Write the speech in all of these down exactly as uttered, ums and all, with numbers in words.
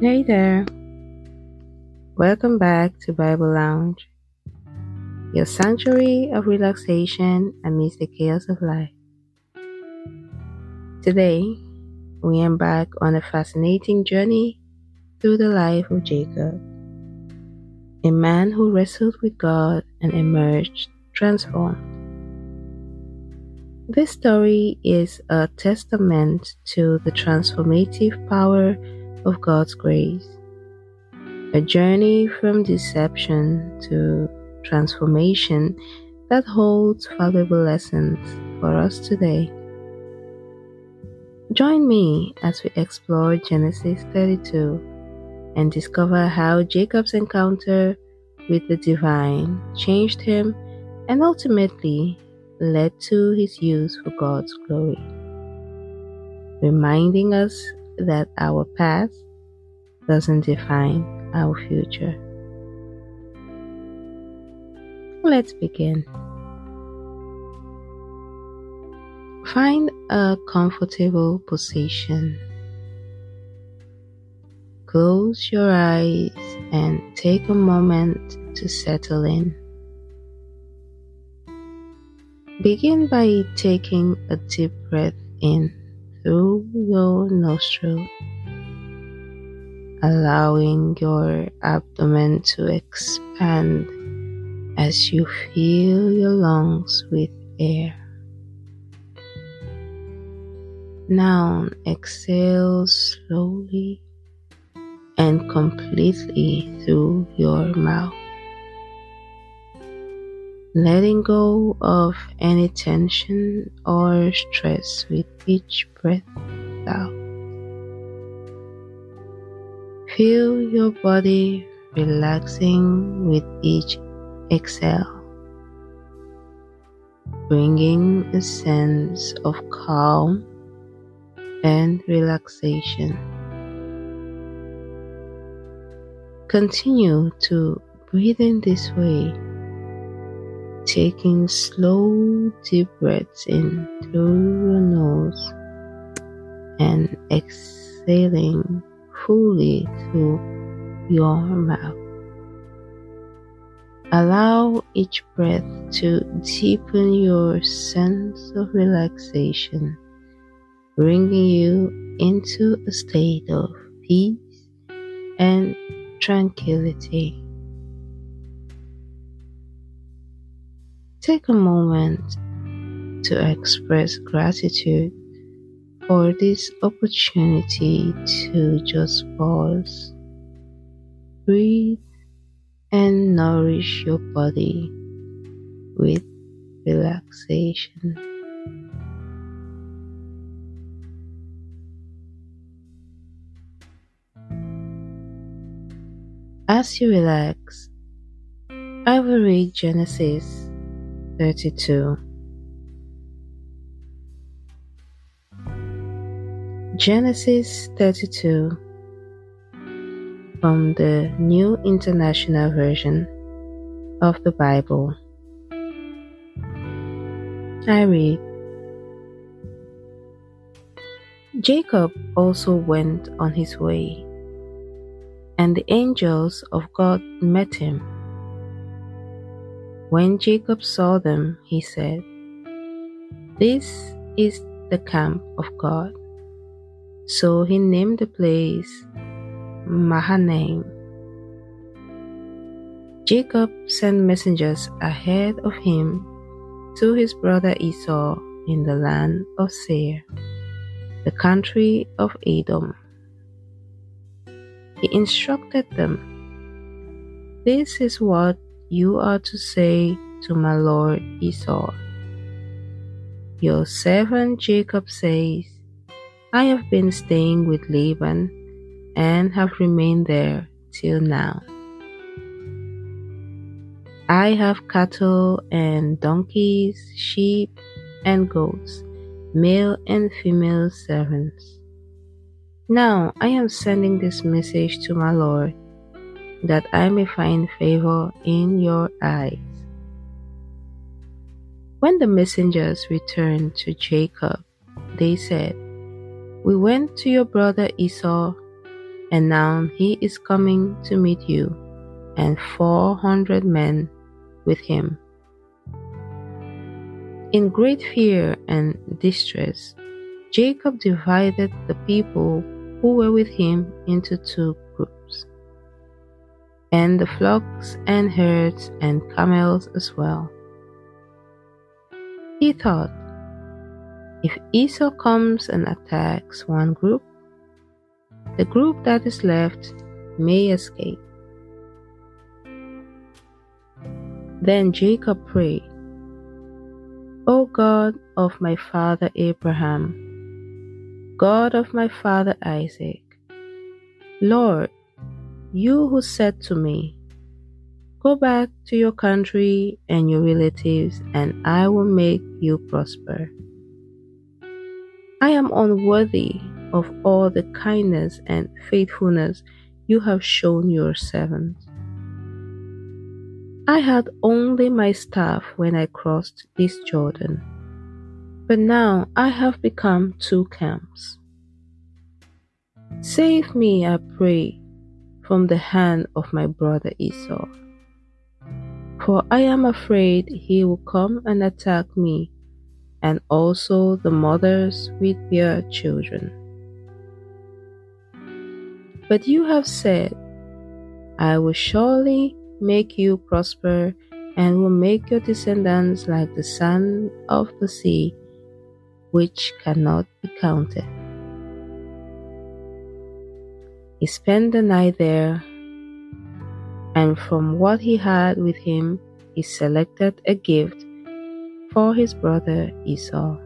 Hey there, welcome back to Bible Lounge, your sanctuary of relaxation amidst the chaos of life. Today, we embark on a fascinating journey through the life of Jacob, a man who wrestled with God and emerged transformed. This story is a testament to the transformative power of God's grace. A journey from deception to transformation that holds valuable lessons for us today. Join me as we explore Genesis thirty-two and discover how Jacob's encounter with the divine changed him and ultimately led to his use for God's glory, reminding us that our past doesn't define our future. Let's begin. Find a comfortable position. Close your eyes and take a moment to settle in. Begin by taking a deep breath in through your nostril, allowing your abdomen to expand as you fill your lungs with air. Now exhale slowly and completely through your mouth, letting go of any tension or stress with each breath out. Feel your body relaxing with each exhale, bringing a sense of calm and relaxation. Continue to breathe in this way, taking slow, deep breaths in through your nose and exhaling fully through your mouth. Allow each breath to deepen your sense of relaxation, bringing you into a state of peace and tranquility. Take a moment to express gratitude for this opportunity to just pause, breathe, and nourish your body with relaxation. As you relax, I will read Genesis thirty-two. Genesis thirty-two from the New International Version of the Bible. I read, Jacob also went on his way, and the angels of God met him. When Jacob saw them, he said, "This is the camp of God." So he named the place Mahanaim. Jacob sent messengers ahead of him to his brother Esau in the land of Seir, the country of Edom. He instructed them, "This is what you are to say to my lord Esau. Your servant Jacob says, I have been staying with Laban and have remained there till now. I have cattle and donkeys, sheep and goats, male and female servants. Now I am sending this message to my lord, that I may find favor in your eyes." When the messengers returned to Jacob, they said, "We went to your brother Esau, and now he is coming to meet you, and four hundred men with him. In great fear and distress, Jacob divided the people who were with him into two groups, and the flocks and herds and camels as well. He thought, if Esau comes and attacks one group, the group that is left may escape. Then Jacob prayed, O God of my father Abraham, God of my father Isaac, Lord, you who said to me, go back to your country and your relatives, and I will make you prosper. I am unworthy of all the kindness and faithfulness you have shown your servant. I had only my staff when I crossed this Jordan, but now I have become two camps. Save me, I pray, from the hand of my brother Esau, for I am afraid he will come and attack me, and also the mothers with their children. But you have said, I will surely make you prosper, and will make your descendants like the sand of the sea, which cannot be counted. He spent the night there, and from what he had with him, he selected a gift for his brother Esau.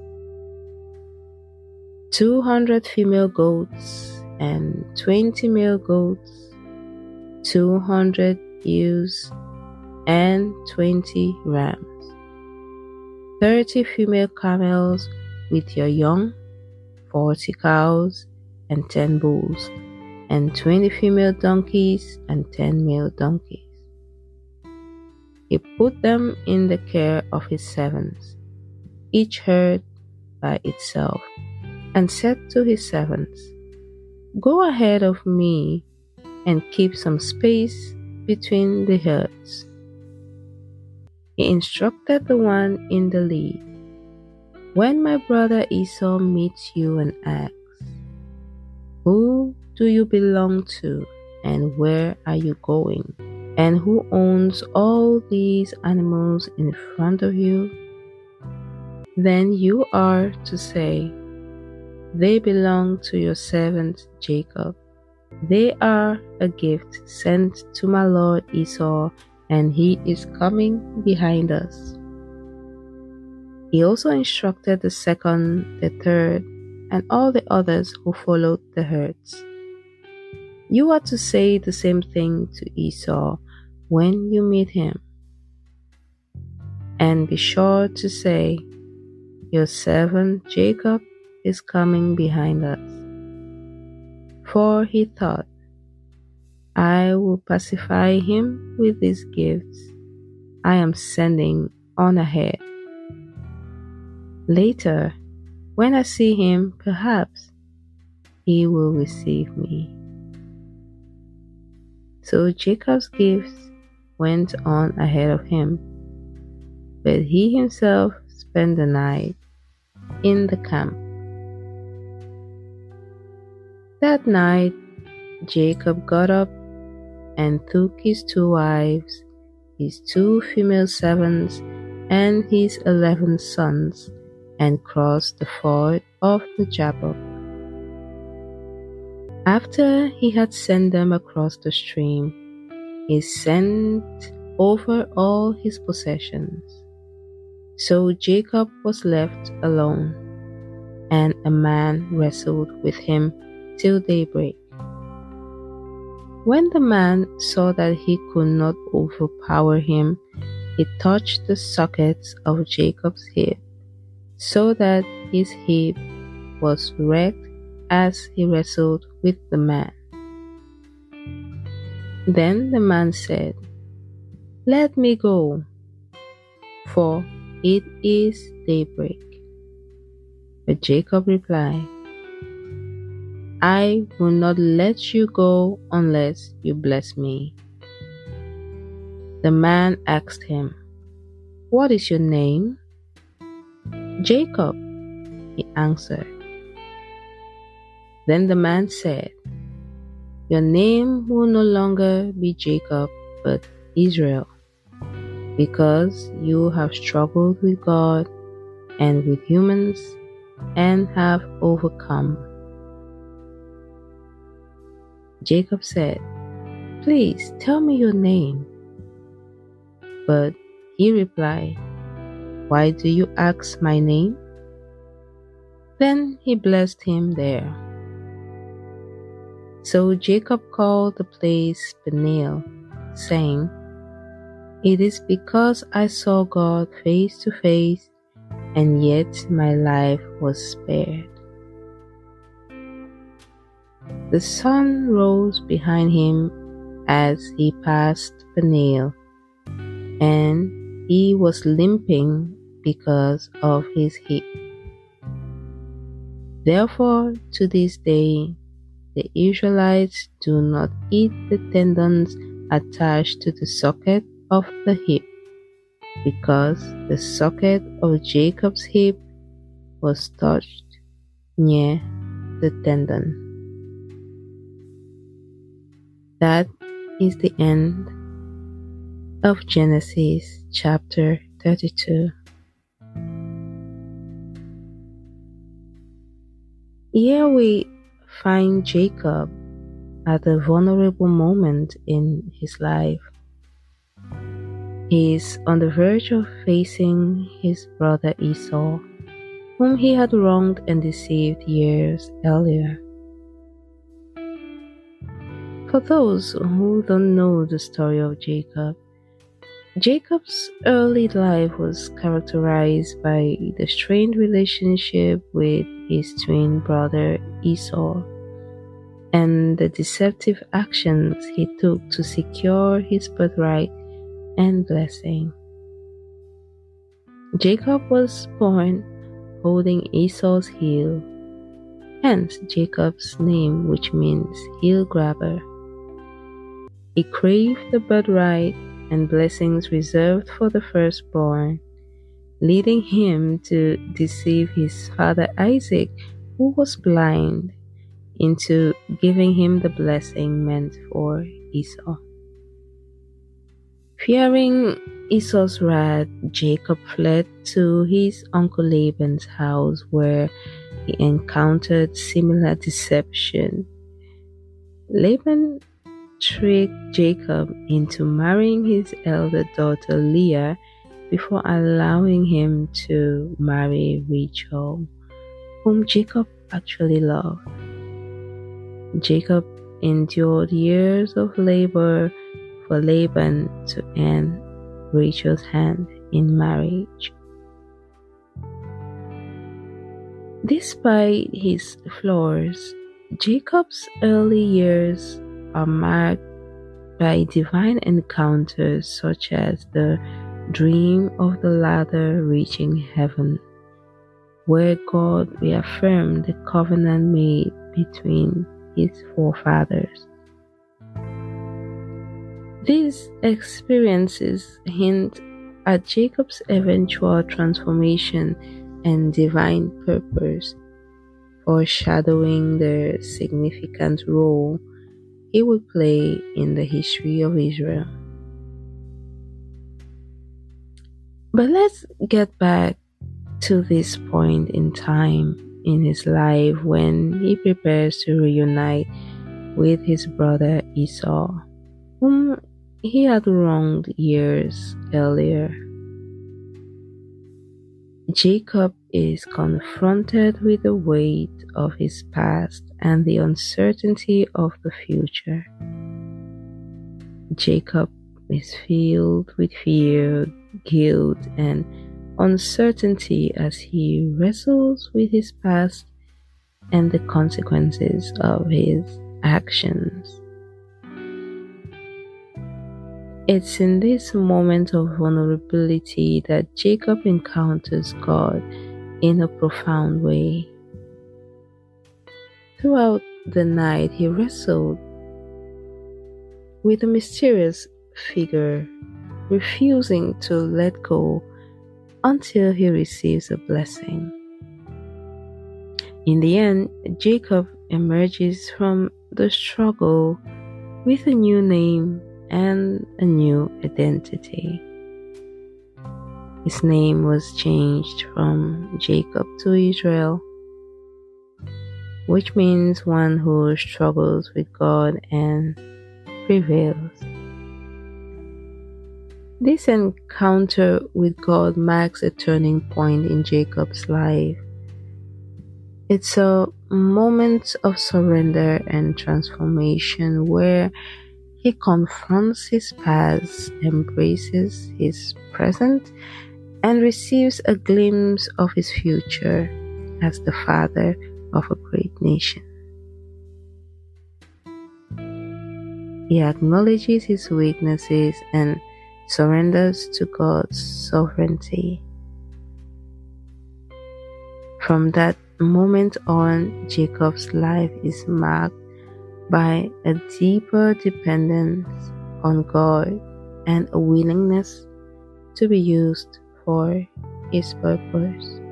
Two hundred female goats and twenty male goats, two hundred ewes and twenty rams, thirty female camels with your young, forty cows and ten bulls, and twenty female donkeys and ten male donkeys. He put them in the care of his servants, each herd by itself, and said to his servants, Go ahead of me and keep some space between the herds. He instructed the one in the lead, When my brother Esau meets you and asks, Who do you belong to, and where are you going? And who owns all these animals in front of you? Then you are to say, They belong to your servant Jacob. They are a gift sent to my lord Esau, and he is coming behind us. He also instructed the second, the third, and all the others who followed the herds. You are to say the same thing to Esau when you meet him. And be sure to say, Your servant Jacob is coming behind us. For he thought, I will pacify him with these gifts I am sending on ahead. Later, when I see him, perhaps he will receive me. So Jacob's gifts went on ahead of him, but he himself spent the night in the camp. That night, Jacob got up and took his two wives, his two female servants, and his eleven sons, and crossed the ford of the Jabbok. After he had sent them across the stream, he sent over all his possessions. So Jacob was left alone, and a man wrestled with him till daybreak. When the man saw that he could not overpower him, he touched the sockets of Jacob's hip, so that his hip was wrecked as he wrestled with the man. Then the man said, Let me go, for it is daybreak. But Jacob replied, I will not let you go unless you bless me." The man asked him, "What is your name?" "Jacob," he answered. Then the man said, "Your name will no longer be Jacob, but Israel, because you have struggled with God and with humans and have overcome." Jacob said, "Please tell me your name." But he replied, "Why do you ask my name?" Then he blessed him there. So Jacob called the place Peniel, saying, "It is because I saw God face to face, and yet my life was spared." The sun rose behind him as he passed Peniel, and he was limping because of his hip. Therefore, to this day, the Israelites do not eat the tendons attached to the socket of the hip, because the socket of Jacob's hip was touched near the tendon. That is the end of Genesis chapter thirty-two. Here we find Jacob at a vulnerable moment in his life. He is on the verge of facing his brother Esau, whom he had wronged and deceived years earlier. For those who don't know the story of Jacob, Jacob's early life was characterized by the strained relationship with his twin brother Esau and the deceptive actions he took to secure his birthright and blessing. Jacob was born holding Esau's heel, hence Jacob's name, which means heel grabber. He craved the birthright and blessings reserved for the firstborn, leading him to deceive his father Isaac, who was blind, into giving him the blessing meant for Esau. Fearing Esau's wrath, Jacob fled to his uncle Laban's house, where he encountered similar deception. Laban tricked Jacob into marrying his elder daughter Leah before allowing him to marry Rachel, whom Jacob actually loved. Jacob endured years of labor for Laban to earn Rachel's hand in marriage. Despite his flaws, Jacob's early years are marked by divine encounters such as the dream of the ladder reaching heaven, where God reaffirmed the covenant made between his forefathers. These experiences hint at Jacob's eventual transformation and divine purpose, foreshadowing the significant role he would play in the history of Israel. But let's get back to this point in time in his life when he prepares to reunite with his brother Esau, whom he had wronged years earlier. Jacob is confronted with the weight of his past and the uncertainty of the future. Jacob is filled with fear, guilt, and uncertainty as he wrestles with his past and the consequences of his actions. It's in this moment of vulnerability that Jacob encounters God in a profound way. Throughout the night he wrestled with a mysterious figure, refusing to let go until he receives a blessing. In the end, Jacob emerges from the struggle with a new name and a new identity. His name was changed from Jacob to Israel, which means one who struggles with God and prevails. This encounter with God marks a turning point in Jacob's life. It's a moment of surrender and transformation where he confronts his past, embraces his present, and receives a glimpse of his future as the father of a great nation. He acknowledges his weaknesses and surrenders to God's sovereignty. From that moment on, Jacob's life is marked by a deeper dependence on God and a willingness to be used for His purpose.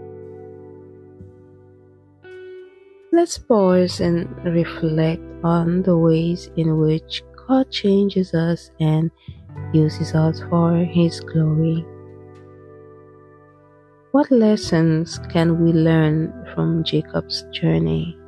Let's pause and reflect on the ways in which God changes us and uses us for His glory. What lessons can we learn from Jacob's journey?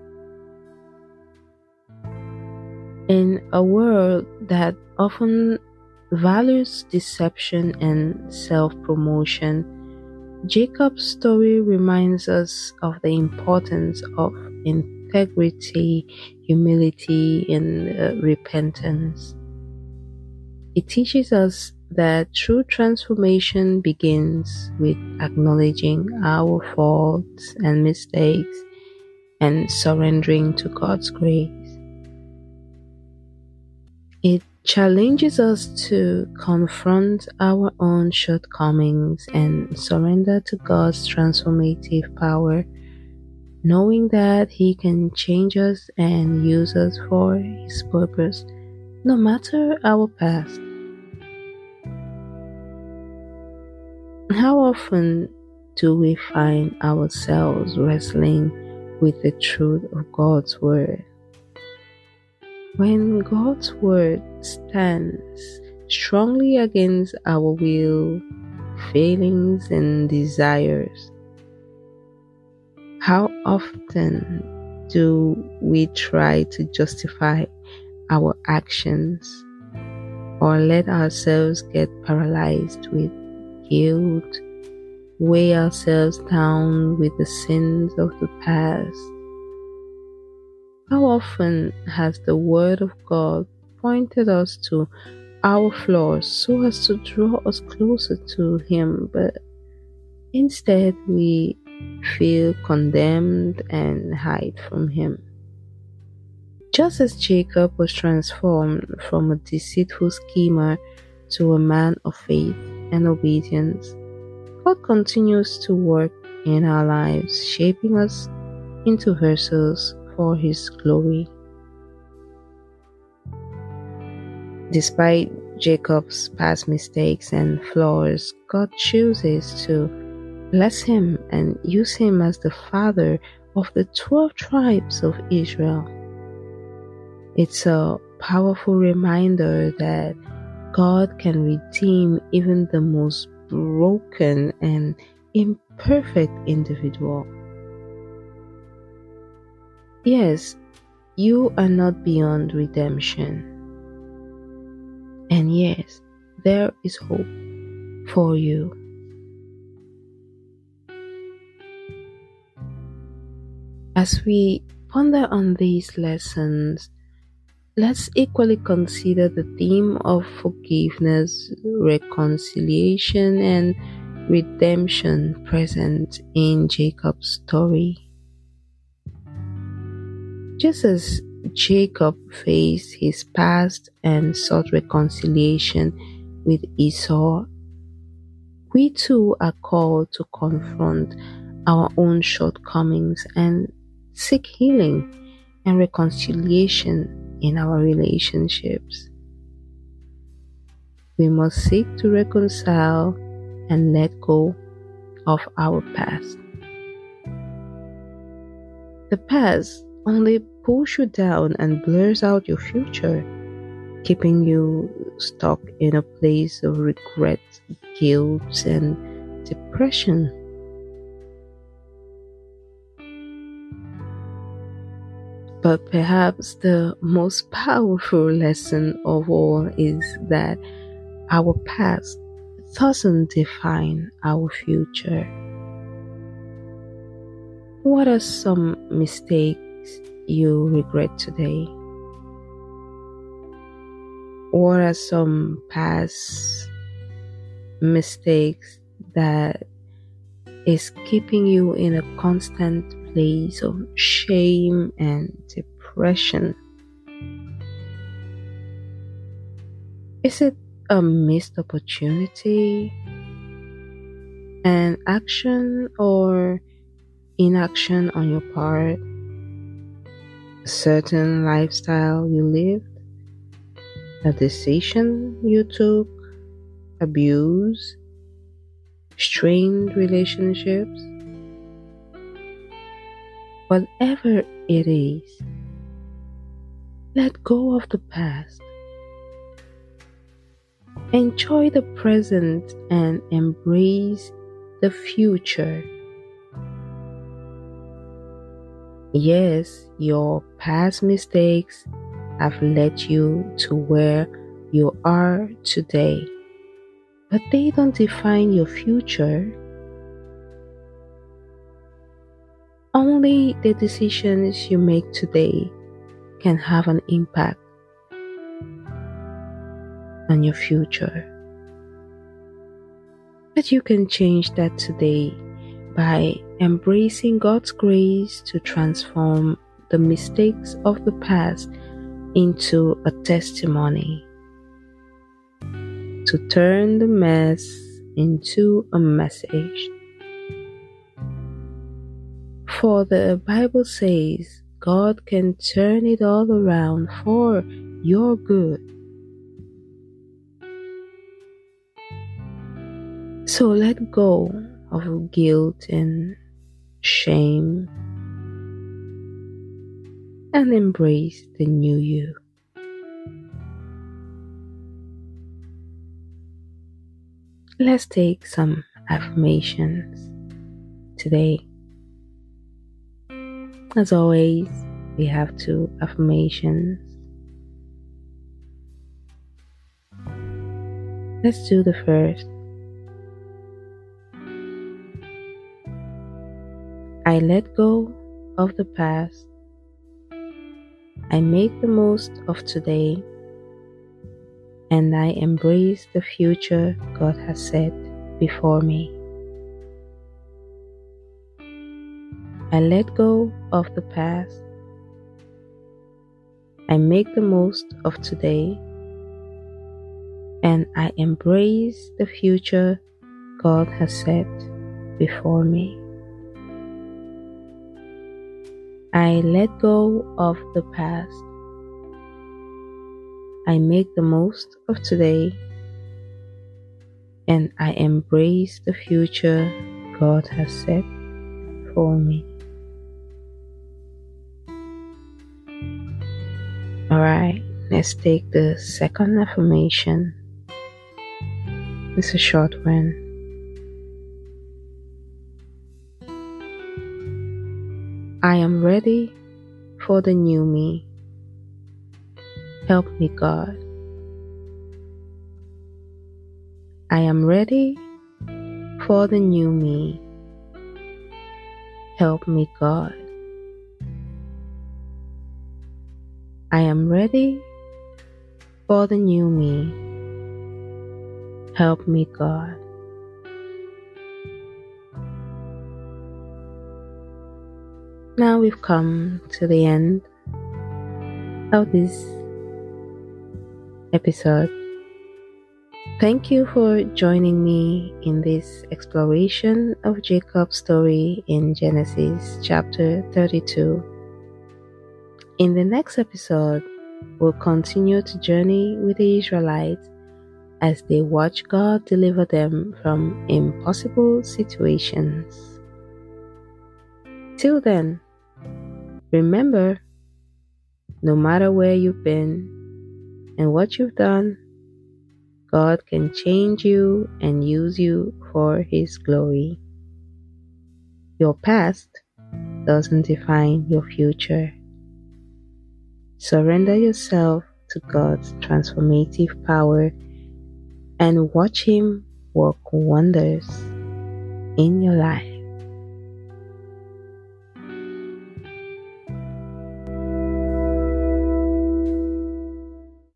In a world that often values deception and self-promotion, Jacob's story reminds us of the importance of integrity, humility, and uh, repentance. It teaches us that true transformation begins with acknowledging our faults and mistakes and surrendering to God's grace. It challenges us to confront our own shortcomings and surrender to God's transformative power, knowing that He can change us and use us for His purpose, no matter our past. How often do we find ourselves wrestling with the truth of God's Word? When God's Word stands strongly against our will, feelings, and desires, how often do we try to justify our actions or let ourselves get paralyzed with guilt, weigh ourselves down with the sins of the past? How often has the Word of God pointed us to our flaws so as to draw us closer to Him, but instead we feel condemned and hide from Him? Just as Jacob was transformed from a deceitful schemer to a man of faith and obedience, God continues to work in our lives, shaping us into vessels for His glory. Despite Jacob's past mistakes and flaws, God chooses to bless him and use him as the father of the twelve tribes of Israel. It's a powerful reminder that God can redeem even the most broken and imperfect individual. Yes, you are not beyond redemption. And yes, there is hope for you. As we ponder on these lessons, let's equally consider the theme of forgiveness, reconciliation, and redemption present in Jacob's story. Just as Jacob faced his past and sought reconciliation with Esau, we too are called to confront our own shortcomings and seek healing and reconciliation in our relationships. We must seek to reconcile and let go of our past. The past only pulls you down and blurs out your future, keeping you stuck in a place of regret, guilt, and depression. But perhaps the most powerful lesson of all is that our past doesn't define our future. What are some mistakes you regret today? What are some past mistakes that is keeping you in a constant place of shame and depression? Is it a missed opportunity, an action or inaction on your part, a certain lifestyle you lived, a decision you took, abuse, strained relationships? Whatever it is, let go of the past. Enjoy the present and embrace the future. Yes, your past mistakes have led you to where you are today, but they don't define your future. Only the decisions you make today can have an impact on your future. But you can change that today by embracing God's grace to transform the mistakes of the past into a testimony, to turn the mess into a message. For the Bible says God can turn it all around for your good. So let go of guilt and shame and embrace the new you. Let's take some affirmations today. As always, we have two affirmations. Let's do the first. I let go of the past. I make the most of today, and I embrace the future God has set before me. I let go of the past. I make the most of today, and I embrace the future God has set before me. I let go of the past. I make the most of today, and I embrace the future God has set for me. Alright, let's take the second affirmation. It's a short one. I am ready for the new me. Help me, God. I am ready for the new me. Help me, God. I am ready for the new me. Help me, God. Now we've come to the end of this episode. Thank you for joining me in this exploration of Jacob's story in Genesis chapter thirty-two. In the next episode, we'll continue to journey with the Israelites as they watch God deliver them from impossible situations. Till then, remember, no matter where you've been and what you've done, God can change you and use you for His glory. Your past doesn't define your future. Surrender yourself to God's transformative power and watch Him work wonders in your life.